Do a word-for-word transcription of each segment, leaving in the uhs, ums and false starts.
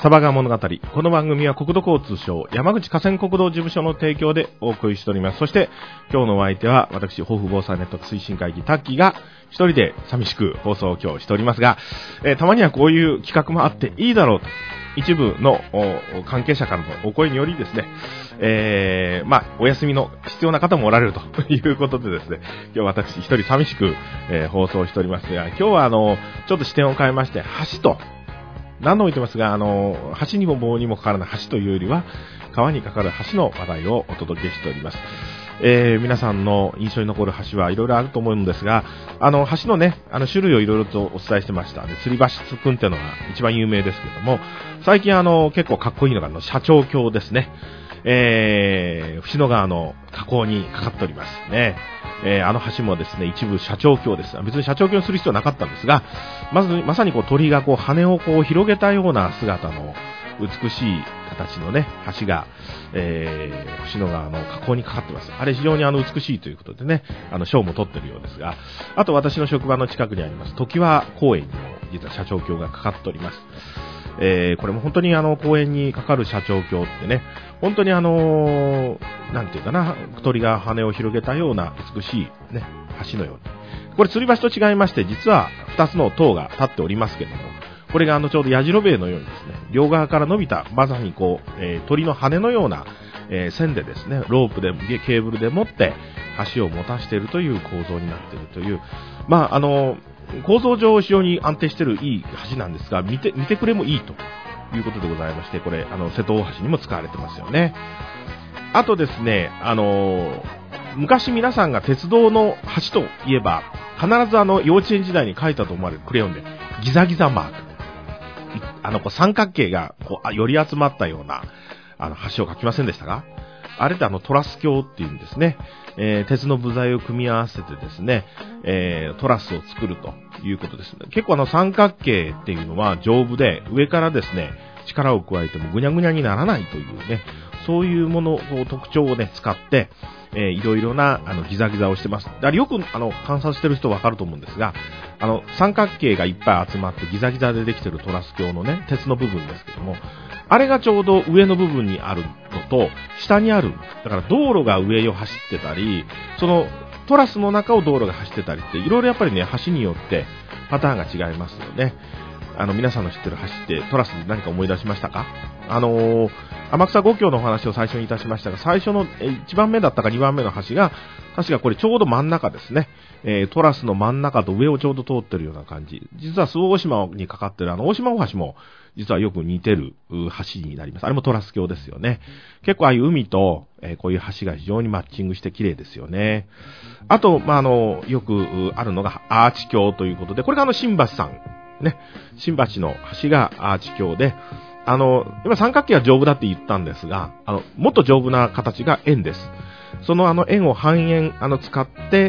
サバガ物語。この番組は国土交通省山口河川国道事務所の提供でお送りしております。そして今日のお相手は私、抱負防災ネット推進会議タッキーが一人で寂しく放送を今日しておりますが、えー、たまにはこういう企画もあっていいだろうと一部の関係者からのお声によりですね、えー、まあお休みの必要な方もおられるということでですね、今日私一人寂しく、えー、放送しておりますが、今日はあのちょっと視点を変えまして橋と何度も言ってますが、あの橋にも棒にもかからない橋というよりは川にかかる橋の話題をお届けしております。えー、皆さんの印象に残る橋はいろいろあると思うんですが、あの橋のね、あの種類をいろいろとお伝えしてました。で、吊り橋くんっていうのが一番有名ですけども、最近あの結構かっこいいのがあの社長橋ですね。えー、伏野川の河口にかかっておりますね。えー、あの橋もですね、一部社長橋です。別に社長橋をする必要はなかったんですが、まずまさにこう鳥がこう羽をこう広げたような姿の美しい形のね橋が、えー、伏野川の河口にかかってます。あれ非常にあの美しいということでね、あの賞も取ってるようですが、あと私の職場の近くにあります常盤公園にも実は社長橋がかかっております。えー、これも本当にあの公園にかかる社長橋ってね、本当にあのー、なんていうかな、鳥が羽を広げたような美しいね橋のように、これ吊り橋と違いまして、実はふたつの塔が立っておりますけども、これがあのちょうどやじろべえのようにですね、両側から伸びたまさにこう、えー、鳥の羽のような、えー、線でですね、ロープでケーブルで持って橋を持たしているという構造になっているという、まああの構造上非常に安定しているいい橋なんですが、見て見てくれもいいということでございまして、これあの瀬戸大橋にも使われてますよね。あとですね、あの昔皆さんが鉄道の橋といえば必ずあの幼稚園時代に書いたと思われるクレヨンでギザギザマーク、あのこう三角形がこうより集まったようなあの橋を書きませんでしたか？あれってあのトラス橋っていうんですね、えー、鉄の部材を組み合わせてですね、えー、トラスを作るということですね。結構あの三角形っていうのは丈夫で、上からですね力を加えてもぐにゃぐにゃにならないというね、そういうもの特徴をね使って、えー、いろいろなあのギザギザをしてます。だからよくあの観察してる人わかると思うんですが、あの三角形がいっぱい集まってギザギザでできてるトラス橋のね鉄の部分ですけども、あれがちょうど上の部分にあるのと下にある、だから道路が上を走ってたり、そのトラスの中を道路が走ってたりっていろいろやっぱりね橋によってパターンが違いますよね。あの皆さんの知ってる橋ってトラスで何か思い出しましたか？あのー、天草五橋のお話を最初にいたしましたが、最初のいちばんめだったかにばんめの橋が確かこれちょうど真ん中ですね、えー、トラスの真ん中と上をちょうど通ってるような感じ。実は周防大島にかかってるあの大島大橋も実はよく似てる橋になります。あれもトラス橋ですよね。結構ああいう海と、えー、こういう橋が非常にマッチングして綺麗ですよね。あと、まあ、あのよくあるのがアーチ橋ということで、これがあの新橋さんね、新橋の橋がアーチ橋で、あの今三角形は丈夫だって言ったんですが、あのもっと丈夫な形が円です。そのあの円を半円あの使って、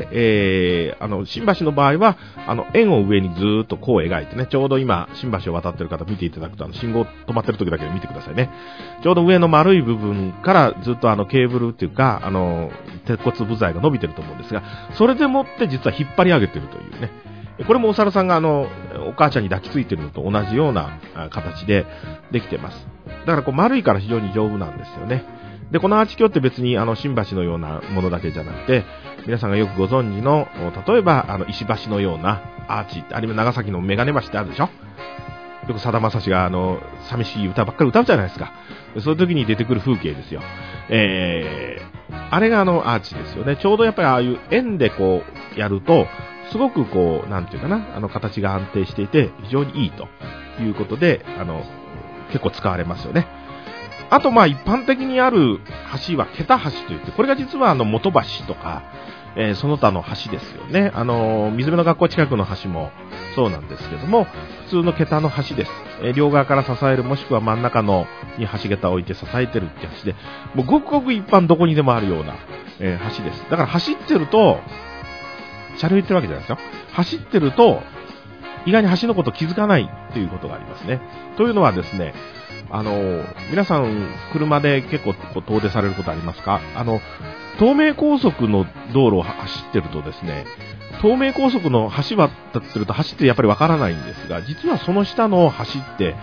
えー、あの新橋の場合はあの円を上にずーっとこう描いてね、ちょうど今新橋を渡ってる方見ていただくと、あの信号止まってる時だけ見てくださいね。ちょうど上の丸い部分からずっとあのケーブルっていうかあの鉄骨部材が伸びてると思うんですが、それでもって実は引っ張り上げてるというね。これもお猿さんがあのお母ちゃんに抱きついてるのと同じような形でできてます。だからこう丸いから非常に丈夫なんですよね。でこのアーチ橋って別にあの新橋のようなものだけじゃなくて、皆さんがよくご存知の例えばあの石橋のようなアーチ、あるいは長崎のメガネ橋ってあるでしょ。よくさだまさしがあの寂しい歌ばっかり歌うじゃないですか。そういう時に出てくる風景ですよ。えー、あれがあのアーチですよね。ちょうどやっぱりああいう円でこうやるとすごくこうなんていうかな、あの形が安定していて非常にいいということで、あの結構使われますよね。あとまあ一般的にある橋は桁橋といって、これが実はあの元橋とか、えー、その他の橋ですよね。あの水辺の学校近くの橋もそうなんですけども、普通の桁の橋です。えー、両側から支える、もしくは真ん中のに橋桁を置いて支えてるって橋で、もうごくごく一般どこにでもあるような、えー、橋です。だから走ってると車両行ってるわけじゃないですよ。走ってると意外に橋のこと気づかないということがありますね。というのはですね、あの皆さん車で結構遠出されることありますか？あの東名高速の道路を走ってるとですね、東名高速の橋渡ってると橋ってやっぱりわからないんですが、実はその下の橋って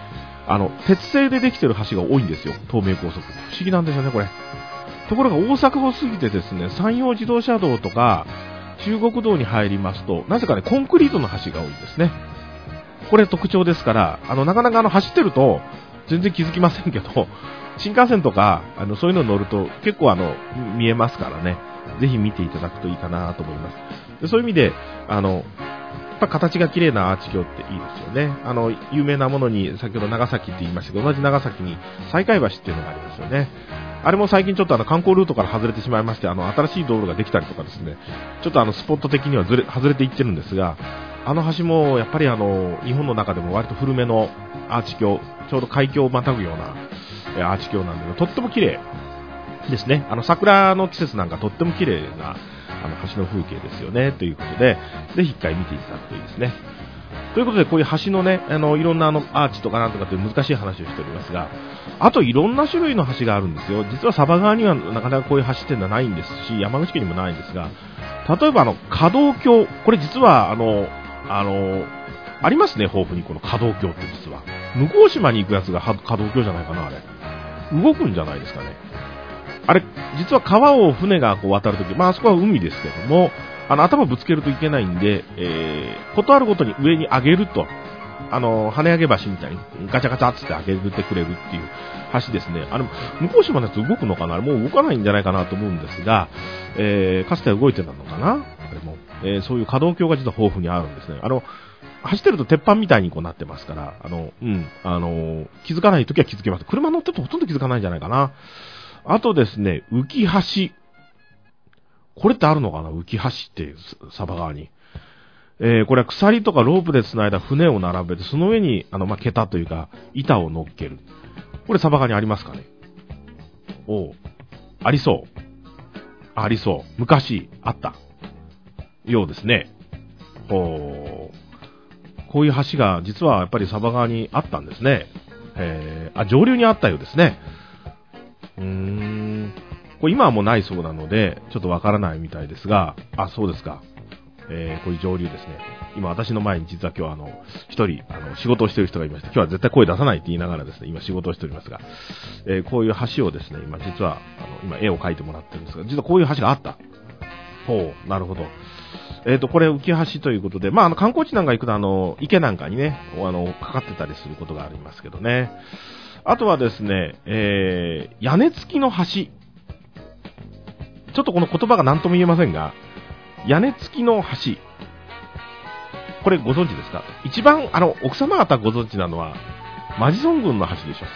あの、鉄製でできてる橋が多いんですよ。東名高速。不思議なんですよね、これ。ところが大阪を過ぎてですね、山陽自動車道とか、中国道に入りますと、なぜかね、コンクリートの橋が多いんですね。これ特徴ですから、あの、なかなかあの、走ってると、全然気づきませんけど、新幹線とか、あの、そういうの乗ると、結構あの、見えますからね、ぜひ見ていただくといいかなと思います。でそういう意味で、あの、やっぱ形が綺麗なアーチ橋っていいですよね。あの、有名なものに、先ほど長崎って言いましたけど、同じ長崎に西海橋っていうのがありますよね。あれも最近ちょっとあの観光ルートから外れてしまいまして、あの、新しい道路ができたりとかですね、ちょっとあの、スポット的にはずれ、外れていってるんですが、あの橋もやっぱりあの、日本の中でも割と古めのアーチ橋、ちょうど海峡をまたぐようなアーチ橋なんで、とっても綺麗ですね。あの、桜の季節なんかとっても綺麗な、あの、橋の風景ですよね、ということで、ぜひ一回見ていただくといいですね。ということで、こういう橋のね、あの、いろんなあの、アーチとかなんとかっていう難しい話をしておりますが、あといろんな種類の橋があるんですよ。実はサバ川にはなかなかこういう橋っていうのはないんですし、山口県にもないんですが、例えばあの、可動橋、これ実はあの、あの、ありますね、豊富にこの可動橋って実は。向島に行くやつが可動橋じゃないかな、あれ。動くんじゃないですかね。あれ、実は川を船がこう渡るとき、まああそこは海ですけども、あの、頭ぶつけるといけないんで、えー、ことあるごとに上に上げると、あの、跳ね上げ橋みたいにガチャガチャって上げてくれるっていう橋ですね。あれ、向島のやつ動くのかな？もう動かないんじゃないかなと思うんですが、えー、かつては動いてたのかな？あれも、えー、そういう可動橋が実は豊富にあるんですね。あの、走ってると鉄板みたいにこうなってますから、あの、うん、あの、気づかないときは気づけます。車乗ってるとほとんど気づかないんじゃないかな。あとですね、浮き橋。これってあるのかな？浮き橋っていう、サバ川に。えー、これは鎖とかロープで繋いだ船を並べて、その上に、あの、まあ、桁というか、板を乗っける。これサバ川にありますかね？おう。ありそう。ありそう。昔、あった。ようですね。おー。こういう橋が、実はやっぱりサバ川にあったんですね。えー、あ、上流にあったようですね。うーん。これ今はもうないそうなので、ちょっとわからないみたいですが、あ、そうですか。えー、こういう上流ですね。今私の前に実は今日あの、一人、あの、仕事をしている人がいまして、今日は絶対声出さないって言いながらですね、今仕事をしておりますが、えー、こういう橋をですね、今実は、あの、今絵を描いてもらってるんですが、実はこういう橋があった。ほう、なるほど。えっと、これ浮き橋ということで、まあ、あの、観光地なんか行くとあの、池なんかにね、あの、かかってたりすることがありますけどね。あとはですね、えー、屋根付きの橋。ちょっとこの言葉が何とも言えませんが、屋根付きの橋。これご存知ですか？一番、あの、奥様方ご存知なのは、マジソン郡の橋でしょ。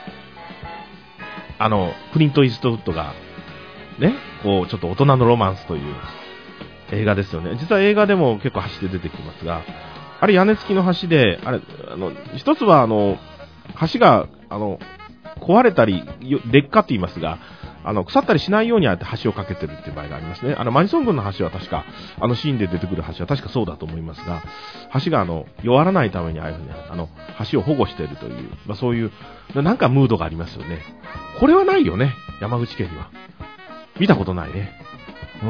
あの、クリント・イーストウッドが、ね、こう、ちょっと大人のロマンスという映画ですよね。実は映画でも結構橋で出てきますが、あれ屋根付きの橋で、あれ、あの、一つはあの、橋が、あの、壊れたり、劣化って言いますが、あの、腐ったりしないようにあって橋を架けてるっていう場合がありますね。あの、マジソン郡の橋は確か、あのシーンで出てくる橋は確かそうだと思いますが、橋があの、弱らないためにああいうふうに、あの、橋を保護しているという、まあそういう、なんかムードがありますよね。これはないよね、山口県には。見たことないね。うん。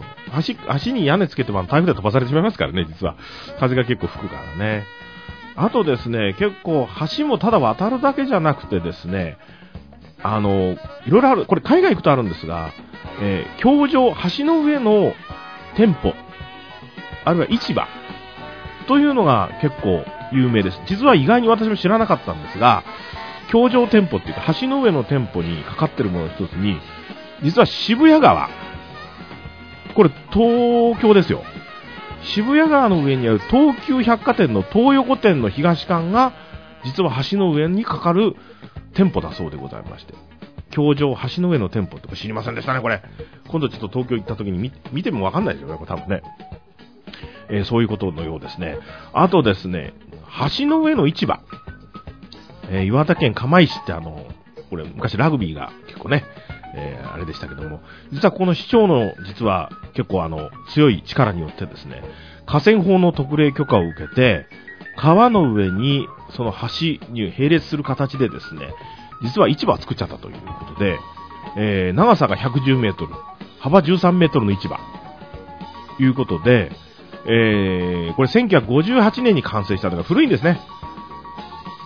橋、足に屋根つけても台風で飛ばされてしまいますからね、実は。風が結構吹くからね。あとですね、結構橋もただ渡るだけじゃなくてですね、あの、いろいろある、これ海外行くとあるんですが、えー、橋上、橋の上の店舗、あるいは市場というのが結構有名です。実は意外に私も知らなかったんですが、橋上店舗っていうか橋の上の店舗にかかってるものの一つに、実は渋谷川、これ東京ですよ。渋谷川の上にある東急百貨店の東横店の東館が実は橋の上にかかる店舗だそうでございまして、橋上橋の上の店舗って知りませんでしたね。これ今度ちょっと東京行った時に 見, 見てもわかんないですよね、これ多分ね、えー、そういうことのようですね。あとですね、橋の上の市場、えー、岩手県釜石ってあのこれ昔ラグビーが結構ね、えー、あれでしたけども、実はこの市長の実は結構あの強い力によってですね、河川法の特例許可を受けて川の上にその橋に並列する形でですね、実は市場を作っちゃったということで、えー、長さがひゃくじゅうメートル、幅じゅうさんメートルの市場ということで、えー、これせんきゅうひゃくごじゅうはちねんに完成したのが古いんですね。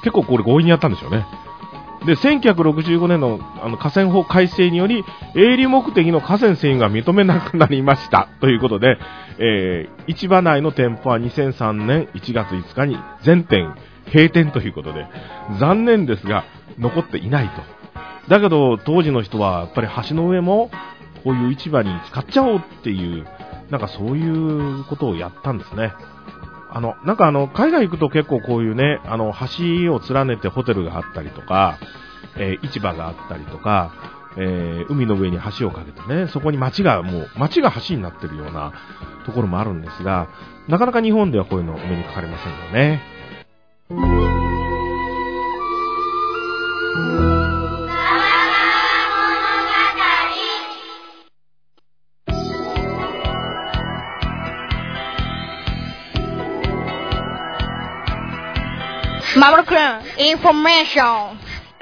結構これ強引にやったんですよね。で、せんきゅうひゃくろくじゅうごねんのあの河川法改正により、営利目的の河川占有が認めなくなりましたということで、えー、市場内の店舗はにせんさんねんいちがついつかに全店閉店ということで、残念ですが残っていないと。だけど当時の人はやっぱり橋の上もこういう市場に使っちゃおうっていう、なんかそういうことをやったんですね。あの、なんかあの、海外行くと結構こういうね、あの、橋を連ねてホテルがあったりとか、えー、市場があったりとか、えー、海の上に橋を架けてね、そこに街がもう、街が橋になってるようなところもあるんですが、なかなか日本ではこういうのお目にかかれませんよね。 マモルくん、インフォメーション。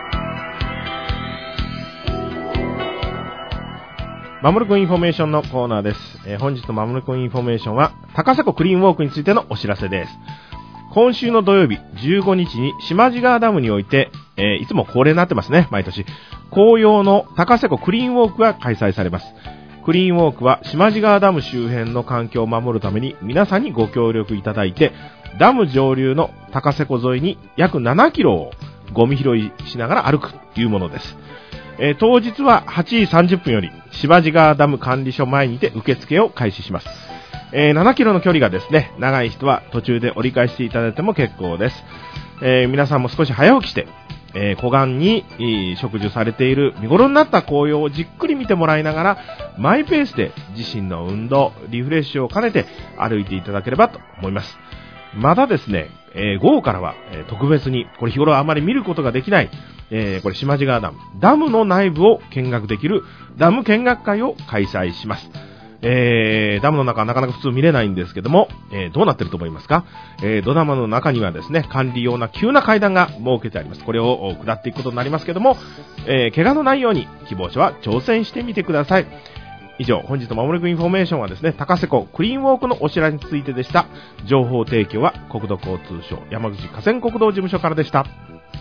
マモルくんインフォメーションのコーナーです。えー、本日のマモルくんインフォメーションは、高瀬湖クリーンウォークについてのお知らせです。今週の土曜日じゅうごにちに島地川ダムにおいて、えー、いつも恒例になってますね、毎年。紅葉の高瀬湖クリーンウォークが開催されます。クリーンウォークは島地川ダム周辺の環境を守るために皆さんにご協力いただいて、ダム上流の高瀬湖沿いに約ななキロをゴミ拾いしながら歩くというものです。えー、当日ははちじさんじゅっぷんより島地川ダム管理所前にて受付を開始します。えー、ななキロの距離がですね、長い人は途中で折り返していただいても結構です。えー、皆さんも少し早起きして、えー、湖岸に、えー、植樹されている見頃になった紅葉をじっくり見てもらいながら、マイペースで自身の運動、リフレッシュを兼ねて歩いていただければと思います。またですね、えー、午後からは、えー、特別に、これ日頃あまり見ることができない、えー、これ島地川ダム、ダムの内部を見学できるダム見学会を開催します。えー、ダムの中はなかなか普通見れないんですけども、えー、どうなってると思いますか？えー、土ダムの中にはですね、管理用な急な階段が設けてあります。これを下っていくことになりますけども、えー、怪我のないように希望者は挑戦してみてください。以上、本日のマモルくんインフォメーションはですね、高瀬湖クリーンウォークのお知らせについてでした。情報提供は国土交通省山口河川国道事務所からでした。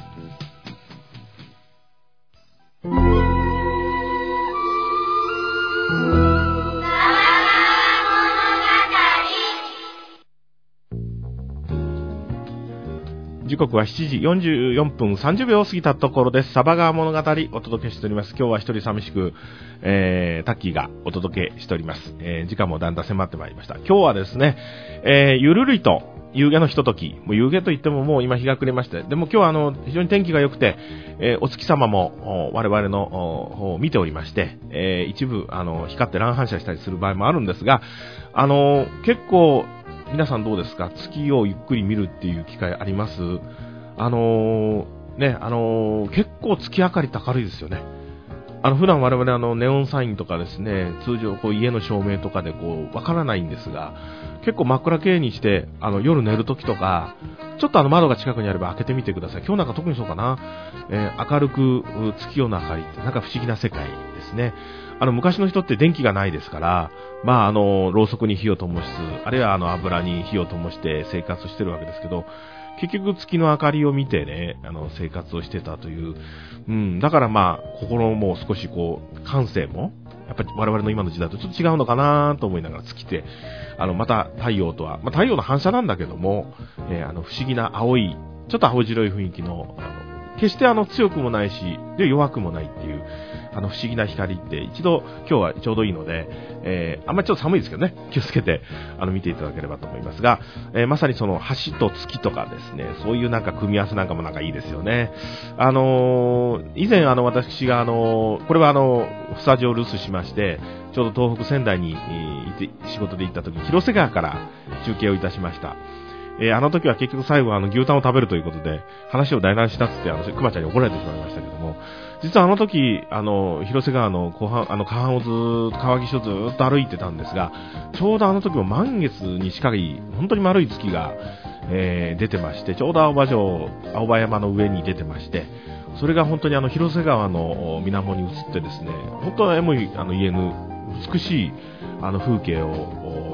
時刻はしちじよんじゅうよんぷんさんじゅうびょう過ぎたところです。サバ川物語お届けしております。今日は一人寂しく、えー、タッキーがお届けしております。えー、時間もだんだん迫ってまいりました。今日はですね、えー、ゆるりと夕げのひととき、もう夕げといってももう今日が暮れまして、でも今日はあの非常に天気が良くて、えー、お月様も我々の方を見ておりまして、えー、一部あの光って乱反射したりする場合もあるんですが、あの結構皆さんどうですか？月をゆっくり見るっていう機会あります？あのー、ね、あのー、結構月明かりって明るいですよね。あの、普段我々あの、ネオンサインとかですね、通常こう家の照明とかでこう、わからないんですが、結構真っ暗系にして、あの、夜寝るときとか、ちょっとあの窓が近くにあれば開けてみてください。今日なんか特にそうかな。えー、明るく月夜の明かりってなんか不思議な世界ですね。あの、昔の人って電気がないですから、まあ、あの、ろうそくに火を灯す、あるいはあの、油に火を灯して生活してるわけですけど、結局月の明かりを見てね、あの、生活をしてたという、うん、だからまあ、心も少しこう、感性も、やっぱり我々の今の時代とちょっと違うのかなと思いながら月って、あの、また太陽とは、まあ、太陽の反射なんだけども、えー、あの、不思議な青い、ちょっと青白い雰囲気の、あの決してあの、強くもないし、で弱くもないっていう、あの、不思議な光って一度、今日はちょうどいいので、えー、あんまりちょっと寒いですけどね、気をつけて、あの、見ていただければと思いますが、えー、まさにその、橋と月とかですね、そういうなんか組み合わせなんかもなんかいいですよね。あのー、以前あの、私があのー、これはあの、スタジオ留守しまして、ちょうど東北仙台に、えー、仕事で行った時に、広瀬川から中継をいたしました。えー、あの時は結局最後はあの牛タンを食べるということで話を台無ししたっつってあの熊ちゃんに怒られてしまいましたけども、実はあの時あの広瀬川の後半あの河畔をずーっと川岸をずーっと歩いてたんですが、ちょうどあの時も満月に近い本当に丸い月が、えー、出てまして、ちょうど青葉城青葉山の上に出てまして、それが本当にあの広瀬川の水面に映ってですね、本当はエモいあの家の美しいあの風景をこう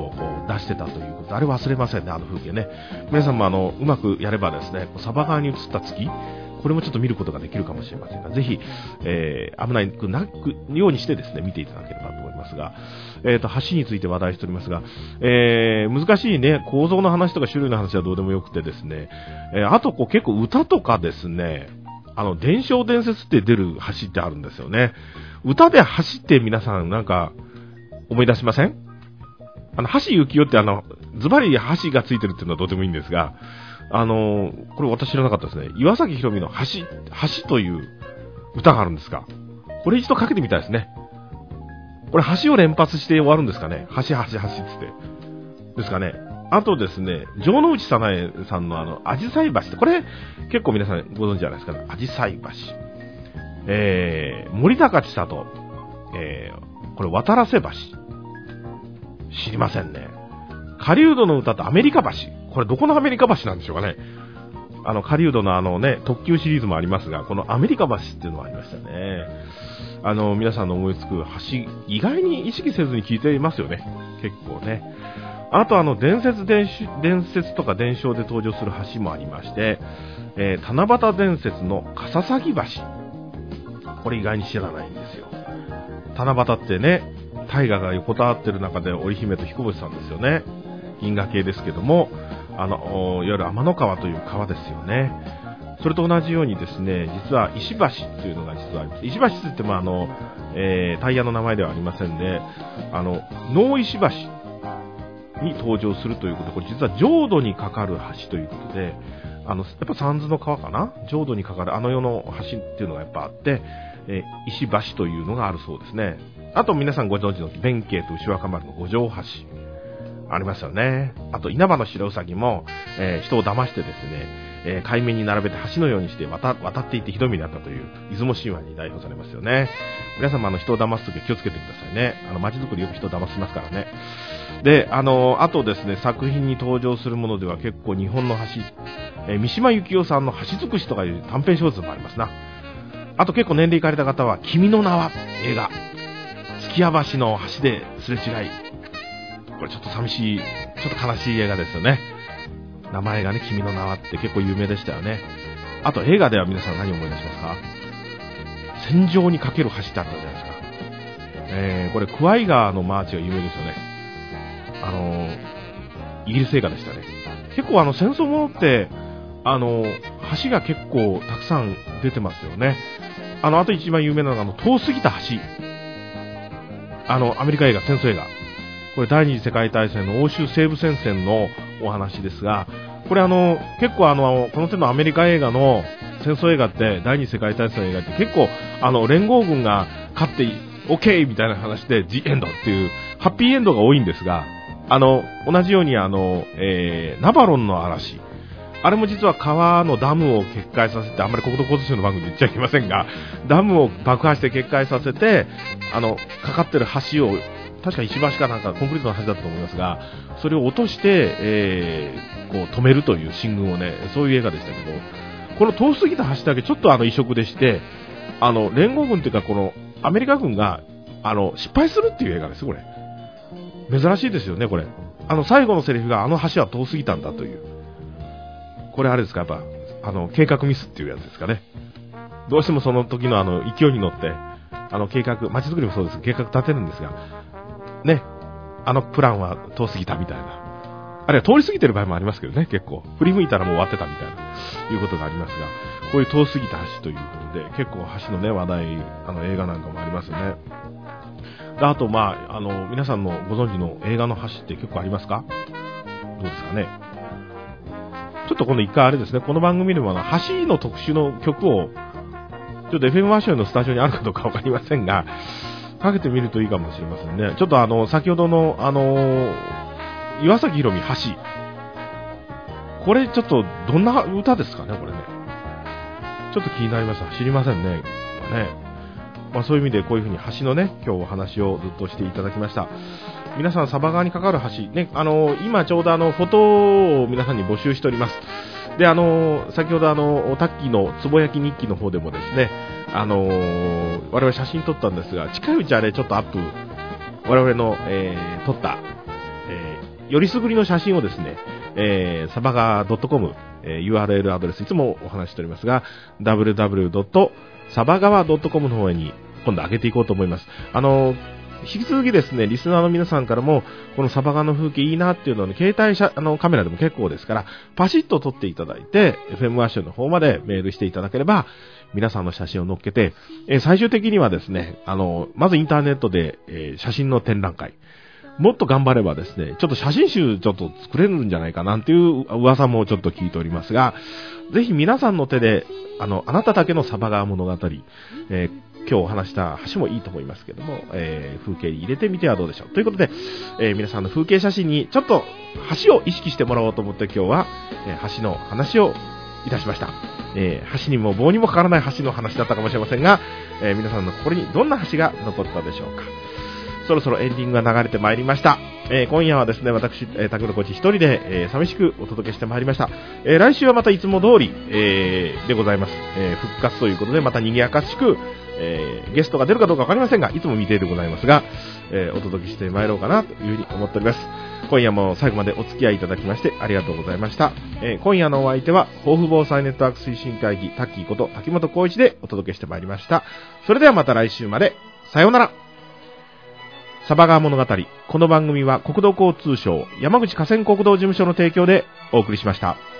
出してたということ、あれ忘れませんね、あの風景ね。皆さんもあのうまくやればですね、サバ側に映った月、これもちょっと見ることができるかもしれませんが、ぜひ、えー、危ないくなくようにしてですね、見ていただければと思いますが、えーと、橋について話題しておりますが、えー、難しいね、構造の話とか種類の話はどうでもよくてですね、えー、あとこう結構歌とかですね、あの、伝承伝説って出る橋ってあるんですよね。歌で橋って皆さんなんか思い出しません？あの、橋幸夫ってあの、ズバリ橋がついてるっていうのはどうでもいいんですが、あのー、これ私知らなかったですね。岩崎宏美の橋、橋という歌があるんですか。これ一度かけてみたいですね。これ橋を連発して終わるんですかね。橋、橋、橋ってって。ですかね。あとですね、城之内早苗さんのあの、あじさい橋って、これ結構皆さんご存知じゃないですかね。あじさい橋。えー、森高千里、えー、これ渡良瀬橋。知りませんね。狩人の歌とアメリカ橋。これどこのアメリカ橋なんでしょうかね。あの、狩人のあのね、特急シリーズもありますが、このアメリカ橋っていうのがありましたね。あの、皆さんの思いつく橋、意外に意識せずに聞いていますよね。結構ね。あとあの、伝説伝、伝説とか伝承で登場する橋もありまして、えー、七夕伝説の笠崎橋。これ意外に知らないんですよ。七夕ってね、大河が横たわってる中で織姫と彦星さんですよね。銀河系ですけども、あの、いわゆる天の川という川ですよね。それと同じようにですね、実は石橋というのが実はあります。石橋といってもあの、えー、タイヤの名前ではありませんで、あの、能石橋に登場するということで、これ実は浄土にかかる橋ということで、あの、やっぱ三途の川かな、浄土にかかるあの世の橋っていうのがやっぱあって、えー、石橋というのがあるそうですね。あと皆さんご存知の弁慶と牛若丸の五条橋。ありますよね。あと稲葉の白うさぎも、えー、人を騙してですね、えー、海面に並べて橋のようにして渡、渡っていってひどい目にあったという出雲神話に代表されますよね。皆様あの人を騙すときは気をつけてくださいね。あの街づくりよく人を騙しますからね。で、あの、あとですね、作品に登場するものでは結構日本の橋、えー、三島由紀夫さんの橋尽くしとかいう短編小説もありますな。あと結構年齢いかれた方は君の名は映画、月屋橋の橋ですれ違い。これちょっと寂しい、ちょっと悲しい映画ですよね。名前がね、君の名はって結構有名でしたよね。あと映画では皆さん何を思い出しますか？戦場にかける橋ってあったじゃないですか。えー、これクワイガーのマーチが有名ですよね。あのー、イギリス映画でしたね。結構あの戦争ものって、あのー、橋が結構たくさん出てますよね。あの、あと一番有名なのがあの、遠すぎた橋。あの、アメリカ映画、戦争映画。これ第二次世界大戦の欧州西部戦線のお話ですが、これあの、結構あの、この手のアメリカ映画の戦争映画って、第二次世界大戦の映画って結構、あの、連合軍が勝って、オッケーみたいな話で、ジエンドっていう、ハッピーエンドが多いんですが、あの、同じようにあの、えー、ナバロンの嵐。あれも実は川のダムを決壊させて、あんまり国土交通省の番組で言っちゃいけませんが、ダムを爆破して決壊させて、あの、かかってる橋を、確か石橋かなんかコンクリートの橋だったと思いますが、それを落として、えー、こう止めるという進軍をね、そういう映画でしたけど、この遠すぎた橋だけちょっとあの異色でして、あの、連合軍っていうかこのアメリカ軍が、あの、失敗するっていう映画です、これ。珍しいですよね、これ。あの、最後のセリフがあの橋は遠すぎたんだという。これあれですか、やっぱ、あの、計画ミスっていうやつですかね。どうしてもその時のあの、勢いに乗って、あの、計画、街づくりもそうです。計画立てるんですが、ね、あのプランは遠すぎたみたいな。あるいは通り過ぎてる場合もありますけどね、結構。振り向いたらもう終わってたみたいな、いうことがありますが、こういう遠すぎた橋ということで、結構橋のね、話題、あの、映画なんかもありますね。あと、まあ、あの、皆さんのご存知の映画の橋って結構ありますか？どうですかね。ちょっと今度一回あれですね、この番組でもあの、橋の特集の曲を、ちょっと エフエム ワッションのスタジオにあるかどうかわかりませんが、かけてみるといいかもしれませんね。ちょっとあの、先ほどの、あのー、岩崎宏美橋。これちょっと、どんな歌ですかね、これね。ちょっと気になりました。知りませんね。ね。まあそういう意味でこういうふうに橋のね、今日お話をずっとしていただきました。皆さん、サバ川にかかる橋。ね、あのー、今ちょうどあの、フォトを皆さんに募集しております。で、あのー、先ほどあの、タッキーのつぼ焼き日記の方でもですね、あのー、我々写真撮ったんですが、近いうちあれちょっとアップ、我々の、えー、撮った、えよりすぐりの写真をですね、えー、サバガー .com、えー、ユーアールエル アドレスいつもお話ししておりますが、ダブリューダブリューダブリュードットサバガワドットコム の方に今度上げていこうと思います。あの、引き続きですね、リスナーの皆さんからも、このサバガの風景いいなっていうのは、ね、携帯写あのカメラでも結構ですから、パシッと撮っていただいて、エフエム ワッシュの方までメールしていただければ、皆さんの写真を載っけて、えー、最終的にはですね、あの、まずインターネットで、えー、写真の展覧会、もっと頑張ればですね、ちょっと写真集ちょっと作れるんじゃないかなんていう噂もちょっと聞いておりますが、ぜひ皆さんの手で、あの、あなただけのサバガ物語、えー今日お話した橋もいいと思いますけども、えー、風景に入れてみてはどうでしょうということで、えー、皆さんの風景写真にちょっと橋を意識してもらおうと思って今日は、えー、橋の話をいたしました、えー、橋にも棒にもかからない橋の話だったかもしれませんが、えー、皆さんの心にどんな橋が残ったでしょうか。そろそろエンディングが流れてまいりました。えー、今夜はですね、私、えー、竹野コーチ一人で、えー、寂しくお届けしてまいりました。えー、来週はまたいつも通り、えー、でございます。えー、復活ということで、また賑やかしく、えー、ゲストが出るかどうかわかりませんが、いつも未定でございますが、えー、お届けしてまいろうかなというふうに思っております。今夜も最後までお付き合いいただきましてありがとうございました。えー、今夜のお相手は、豊富防災ネットワーク推進会議、タッキーこと滝本光一でお届けしてまいりました。それではまた来週まで、さようなら。サバガー物語。この番組は国土交通省山口河川国道事務所の提供でお送りしました。